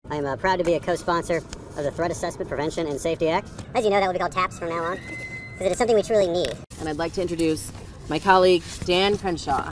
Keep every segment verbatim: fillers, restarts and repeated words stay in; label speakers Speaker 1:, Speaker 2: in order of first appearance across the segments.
Speaker 1: I am uh, proud to be a co-sponsor of the Threat Assessment Prevention and Safety Act.
Speaker 2: As you know, that will be called TAPS from now on, because it is something we truly need.
Speaker 3: And I'd like to introduce my colleague, Dan Crenshaw.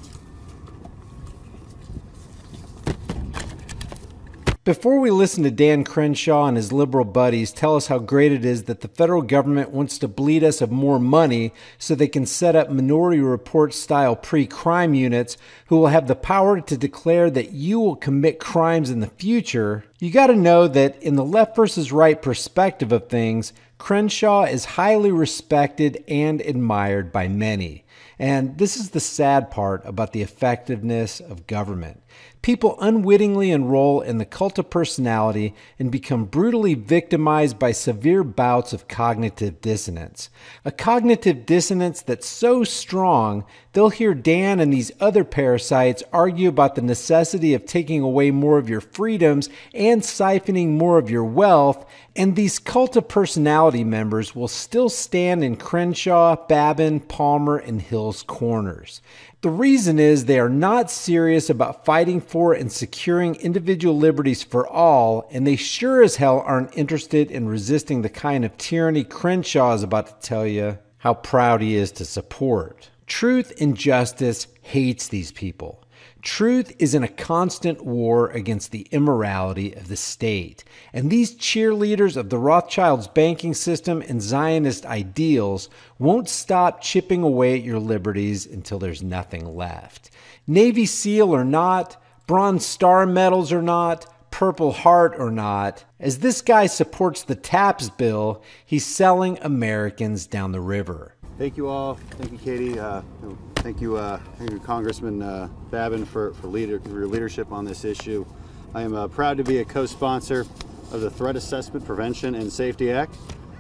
Speaker 4: Before we listen to Dan Crenshaw and his liberal buddies tell us how great it is that the federal government wants to bleed us of more money so they can set up Minority Report-style pre-crime units who will have the power to declare that you will commit crimes in the future, you got to know that in the left versus right perspective of things, Crenshaw is highly respected and admired by many. And this is the sad part about the effectiveness of government. People unwittingly enroll in the cult of personality and become brutally victimized by severe bouts of cognitive dissonance. A cognitive dissonance that's so strong, they'll hear Dan and these other parasites argue about the necessity of taking away more of your freedoms and siphoning more of your wealth, and these cult of personality members will still stand in Crenshaw, Babin, Palmer, and Hill's corners. The reason is they are not serious about fighting for and securing individual liberties for all, and they sure as hell aren't interested in resisting the kind of tyranny Crenshaw is about to tell you how proud he is to support. Truth and justice hates these people. Truth is in a constant war against the immorality of the state. And these cheerleaders of the Rothschilds banking system and Zionist ideals won't stop chipping away at your liberties until there's nothing left. Navy SEAL or not, Bronze Star medals or not, Purple Heart or not, as this guy supports the TAPS bill, he's selling Americans down the river.
Speaker 5: Thank you all. Thank you, Katie. Uh, thank you, uh, thank you, Congressman uh, Babin, for, for, leader, for your leadership on this issue. I am uh, proud to be a co-sponsor of the Threat Assessment Prevention and Safety Act.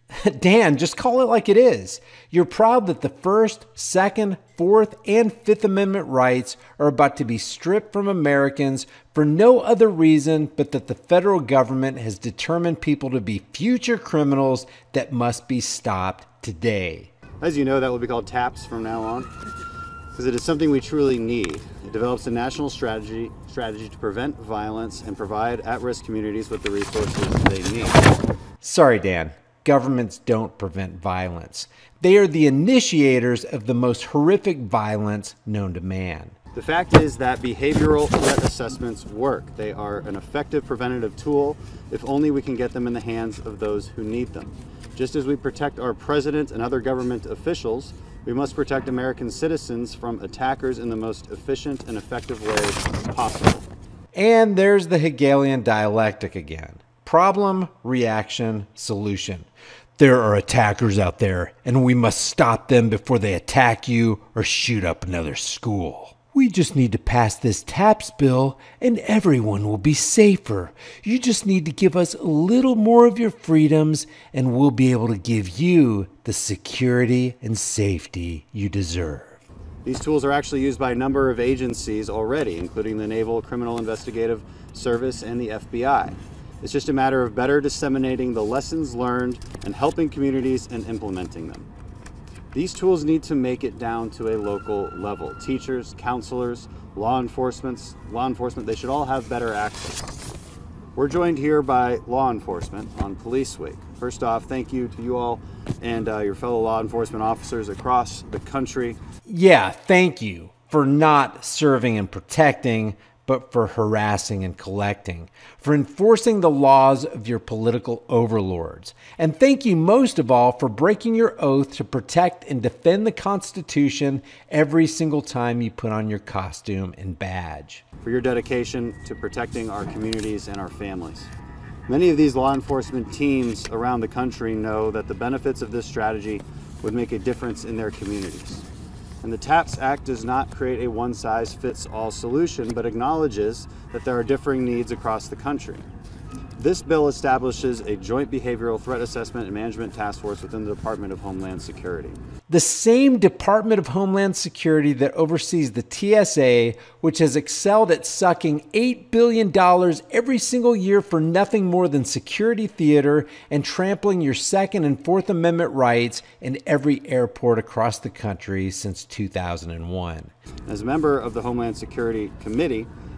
Speaker 4: Dan, just call it like it is. You're proud that the First, Second, Fourth, and Fifth Amendment rights are about to be stripped from Americans for no other reason but that the federal government has determined people to be future criminals that must be stopped today.
Speaker 5: As you know, that will be called TAPS from now on, because it is something we truly need. It develops a national strategy strategy to prevent violence and provide at-risk communities with the resources they need.
Speaker 4: Sorry, Dan. Governments don't prevent violence. They are the initiators of the most horrific violence known to man.
Speaker 5: The fact is that behavioral threat assessments work. They are an effective preventative tool if only we can get them in the hands of those who need them. Just as we protect our president and other government officials, we must protect American citizens from attackers in the most efficient and effective way possible.
Speaker 4: And there's the Hegelian dialectic again. Problem, reaction, solution. There are attackers out there, and we must stop them before they attack you or shoot up another school. We just need to pass this TAPS bill and everyone will be safer. You just need to give us a little more of your freedoms and we'll be able to give you the security and safety you deserve.
Speaker 5: These tools are actually used by a number of agencies already, including the Naval Criminal Investigative Service and the F B I. It's just a matter of better disseminating the lessons learned and helping communities and implementing them. These tools need to make it down to a local level. Teachers, counselors, law enforcement, law enforcement, they should all have better access. We're joined here by law enforcement on Police Week. First off, thank you to you all and uh, your fellow law enforcement officers across the country.
Speaker 4: Yeah, thank you for not serving and protecting, but for harassing and collecting, for enforcing the laws of your political overlords. And thank you most of all for breaking your oath to protect and defend the Constitution every single time you put on your costume and badge.
Speaker 5: For your dedication to protecting our communities and our families. Many of these law enforcement teams around the country know that the benefits of this strategy would make a difference in their communities. And the TAPS Act does not create a one-size-fits-all solution, but acknowledges that there are differing needs across the country. This bill establishes a joint behavioral threat assessment and management task force within the Department of Homeland Security.
Speaker 4: The same Department of Homeland Security that oversees the T S A, which has excelled at sucking eight billion dollars every single year for nothing more than security theater and trampling your Second and Fourth Amendment rights in every airport across the country since two thousand one.
Speaker 5: As a member of the Homeland Security Committee,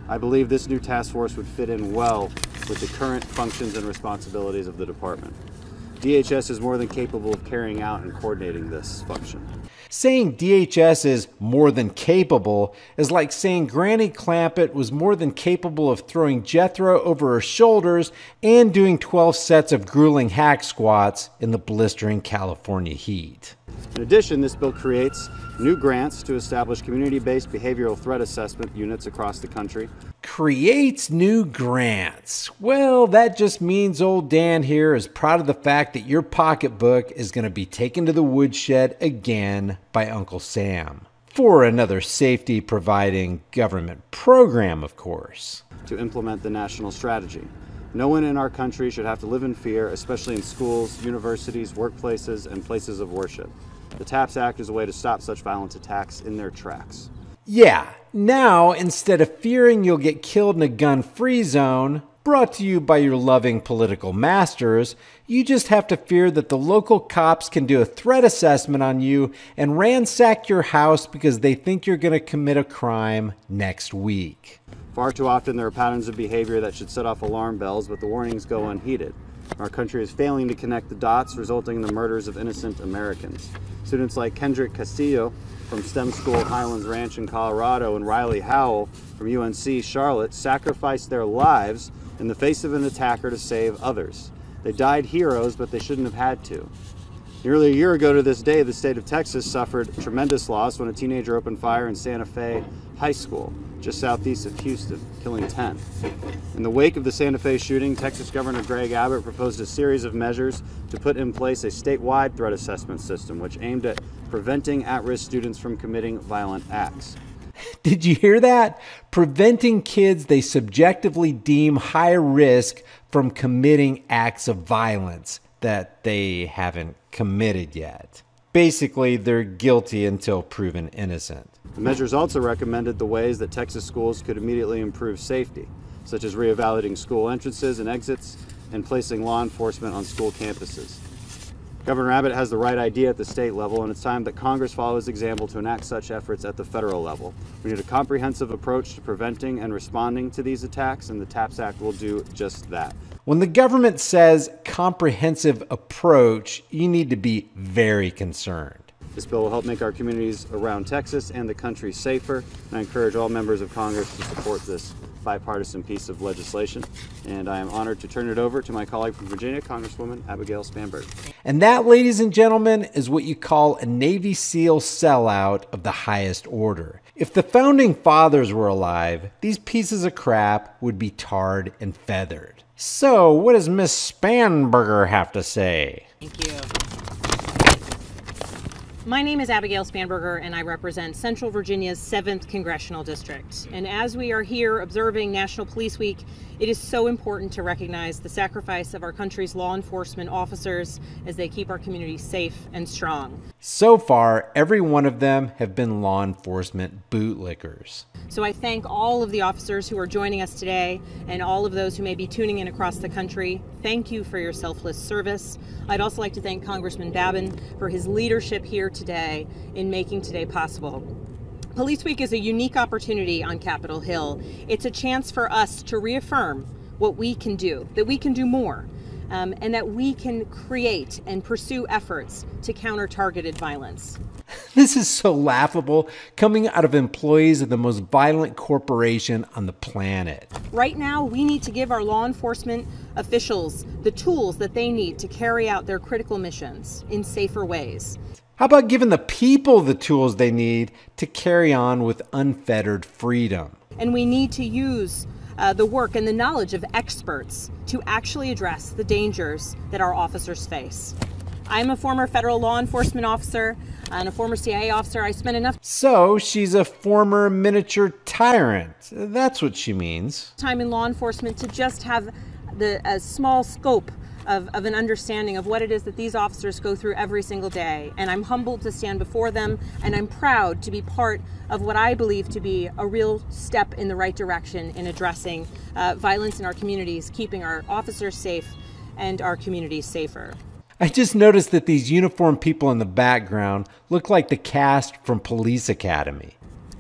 Speaker 5: I believe this new task force would fit in well with the current functions and responsibilities of the department. D H S is more than capable of carrying out and coordinating this function.
Speaker 4: Saying D H S is more than capable is like saying Granny Clampett was more than capable of throwing Jethro over her shoulders and doing twelve sets of grueling hack squats in the blistering California heat.
Speaker 5: In addition, this bill creates new grants to establish community-based behavioral threat assessment units across the country.
Speaker 4: Creates new grants. Well, that just means old Dan here is proud of the fact that your pocketbook is going to be taken to the woodshed again by Uncle Sam. For another safety-providing government program, of course.
Speaker 5: To implement the national strategy. No one in our country should have to live in fear, especially in schools, universities, workplaces, and places of worship. The TAPS Act is a way to stop such violent attacks in their tracks.
Speaker 4: Yeah, now instead of fearing you'll get killed in a gun-free zone, brought to you by your loving political masters, you just have to fear that the local cops can do a threat assessment on you and ransack your house because they think you're going to commit a crime next week.
Speaker 5: Far too often there are patterns of behavior that should set off alarm bells, but the warnings go unheeded. Our country is failing to connect the dots, resulting in the murders of innocent Americans. Students like Kendrick Castillo from STEM School Highlands Ranch in Colorado and Riley Howell from U N C Charlotte sacrificed their lives in the face of an attacker to save others. They died heroes, but they shouldn't have had to. Nearly a year ago to this day, the state of Texas suffered tremendous loss when a teenager opened fire in Santa Fe High School, just southeast of Houston, killing ten. In the wake of the Santa Fe shooting, Texas Governor Greg Abbott proposed a series of measures to put in place a statewide threat assessment system, which aimed at preventing at-risk students from committing violent acts.
Speaker 4: Did you hear that? Preventing kids they subjectively deem high risk from committing acts of violence that they haven't committed yet. Basically, they're guilty until proven innocent.
Speaker 5: The measures also recommended the ways that Texas schools could immediately improve safety, such as reevaluating school entrances and exits and placing law enforcement on school campuses. Governor Abbott has the right idea at the state level, and it's time that Congress follow his example to enact such efforts at the federal level. We need a comprehensive approach to preventing and responding to these attacks, and the TAPS Act will do just that.
Speaker 4: When the government says comprehensive approach, you need to be very concerned.
Speaker 5: This bill will help make our communities around Texas and the country safer, and I encourage all members of Congress to support this bipartisan piece of legislation. And I am honored to turn it over to my colleague from Virginia, Congresswoman Abigail Spanberger.
Speaker 4: And that, ladies and gentlemen, is what you call a Navy SEAL sellout of the highest order. If the founding fathers were alive, these pieces of crap would be tarred and feathered. So, what does Miss Spanberger have to say?
Speaker 6: Thank you. My name is Abigail Spanberger, and I represent Central Virginia's seventh Congressional District. And as we are here observing National Police Week, it is so important to recognize the sacrifice of our country's law enforcement officers as they keep our communities safe and strong.
Speaker 4: So far, every one of them have been law enforcement bootlickers.
Speaker 6: So I thank all of the officers who are joining us today and all of those who may be tuning in across the country. Thank you for your selfless service. I'd also like to thank Congressman Babin for his leadership here today in making today possible. Police Week is a unique opportunity on Capitol Hill. It's a chance for us to reaffirm what we can do, that we can do more, um, and that we can create and pursue efforts to counter targeted violence.
Speaker 4: This is so laughable, coming out of employees of the most violent corporation on the planet.
Speaker 6: Right now, we need to give our law enforcement officials the tools that they need to carry out their critical missions in safer ways.
Speaker 4: How about giving the people the tools they need to carry on with unfettered freedom?
Speaker 6: And we need to use uh, the work and the knowledge of experts to actually address the dangers that our officers face. I'm a former federal law enforcement officer and a former C I A officer. I spent enough
Speaker 4: So she's a former miniature tyrant. That's what she means.
Speaker 6: time in law enforcement to just have the a small scope Of, of an understanding of what it is that these officers go through every single day. And I'm humbled to stand before them, and I'm proud to be part of what I believe to be a real step in the right direction in addressing uh, violence in our communities, keeping our officers safe and our communities safer.
Speaker 4: I just noticed that these uniformed people in the background look like the cast from Police Academy.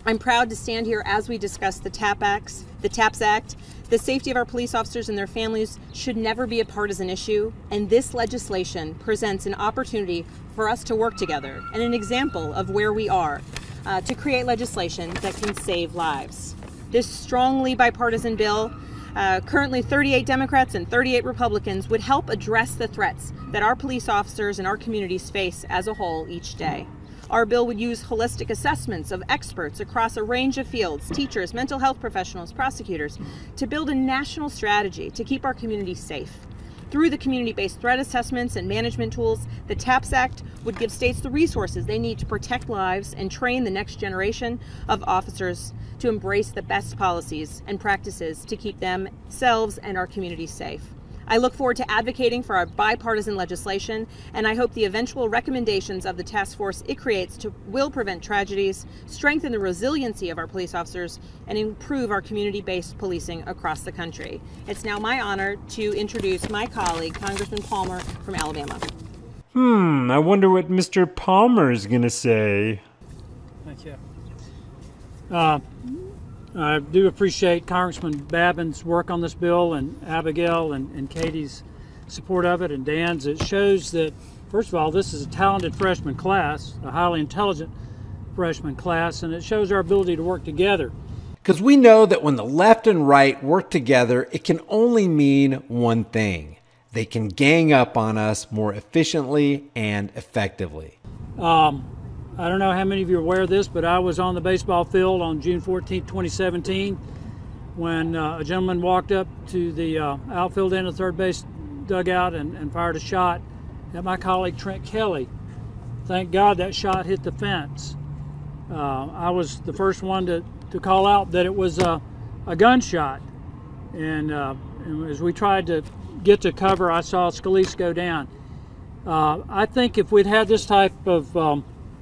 Speaker 6: I'm proud to stand here as we discuss the TAP Acts, the TAPS Act. The safety of our police officers and their families should never be a partisan issue, and this legislation presents an opportunity for us to work together and an example of where we are uh, to create legislation that can save lives. This strongly bipartisan bill, uh, currently thirty-eight Democrats and thirty-eight Republicans, would help address the threats that our police officers and our communities face as a whole each day. Our bill would use holistic assessments of experts across a range of fields, teachers, mental health professionals, prosecutors, to build a national strategy to keep our communities safe. Through the community-based threat assessments and management tools, the TAPS Act would give states the resources they need to protect lives and train the next generation of officers to embrace the best policies and practices to keep themselves and our communities safe. I look forward to advocating for our bipartisan legislation, and I hope the eventual recommendations of the task force it creates to, will prevent tragedies, strengthen the resiliency of our police officers, and improve our community-based policing across the country. It's now my honor to introduce my colleague, Congressman Palmer from Alabama.
Speaker 7: Hmm, I wonder what Mister Palmer is going to say.
Speaker 8: Thank you. Uh, I do appreciate Congressman Babin's work on this bill, and Abigail and, and Katie's support of it, and Dan's. It shows that, first of all, this is a talented freshman class, a highly intelligent freshman class, and it shows our ability to work together.
Speaker 4: Because we know that when the left and right work together, it can only mean one thing. They can gang up on us more efficiently and effectively.
Speaker 8: Um, I don't know how many of you are aware of this, but I was on the baseball field on June fourteenth, twenty seventeen, when uh, a gentleman walked up to the uh, outfield end of the third base dugout and, and fired a shot at my colleague Trent Kelly. Thank God that shot hit the fence. Uh, I was the first one to, to call out that it was a, a gunshot. And, uh, and as we tried to get to cover, I saw Scalise go down. Uh, I think if we'd had this type of um,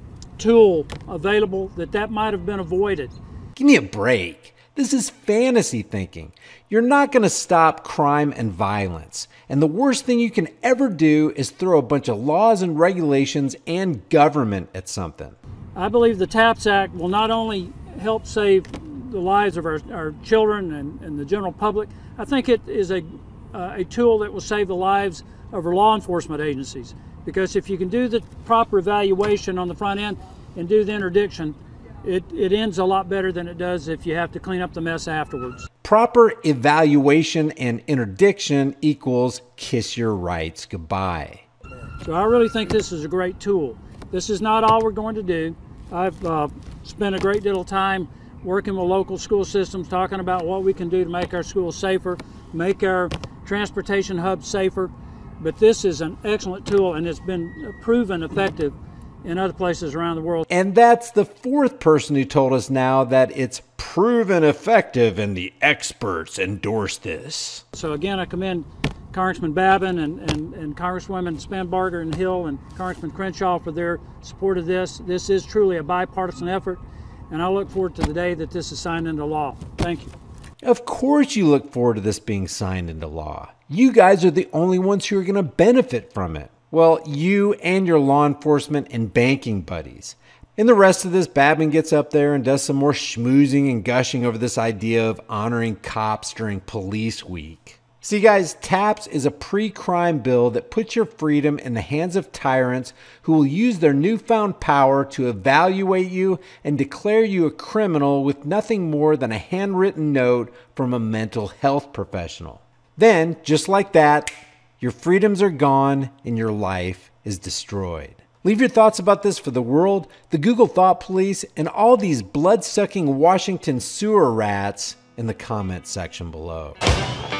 Speaker 8: tool available, that that might have been avoided.
Speaker 4: Give me a break. This is fantasy thinking. You're not going to stop crime and violence. And the worst thing you can ever do is throw a bunch of laws and regulations and government at something.
Speaker 8: I believe the TAPS Act will not only help save the lives of our, our children and, and the general public, I think it is a, uh, a tool that will save the lives of our law enforcement agencies. Because if you can do the proper evaluation on the front end and do the interdiction, it, it ends a lot better than it does if you have to clean up the mess afterwards.
Speaker 4: Proper evaluation and interdiction equals kiss your rights goodbye.
Speaker 8: So I really think this is a great tool. This is not all we're going to do. I've uh, spent a great deal of time working with local school systems, talking about what we can do to make our schools safer, make our transportation hubs safer. But this is an excellent tool, and it's been proven effective in other places around the world.
Speaker 4: And that's the fourth person who told us now that it's proven effective and the experts endorse this.
Speaker 8: So again, I commend Congressman Babin and, and, and Congresswomen Spanberger and Hill and Congressman Crenshaw for their support of this. This is truly a bipartisan effort, and I look forward to the day that this is signed into law. Thank you.
Speaker 4: Of course you look forward to this being signed into law. You guys are the only ones who are going to benefit from it. Well, you and your law enforcement and banking buddies. In the rest of this, Babin gets up there and does some more schmoozing and gushing over this idea of honoring cops during police week. See guys, TAPS is a pre-crime bill that puts your freedom in the hands of tyrants who will use their newfound power to evaluate you and declare you a criminal with nothing more than a handwritten note from a mental health professional. Then, just like that, your freedoms are gone and your life is destroyed. Leave your thoughts about this for the world, the Google Thought Police, and all these blood-sucking Washington sewer rats in the comment section below.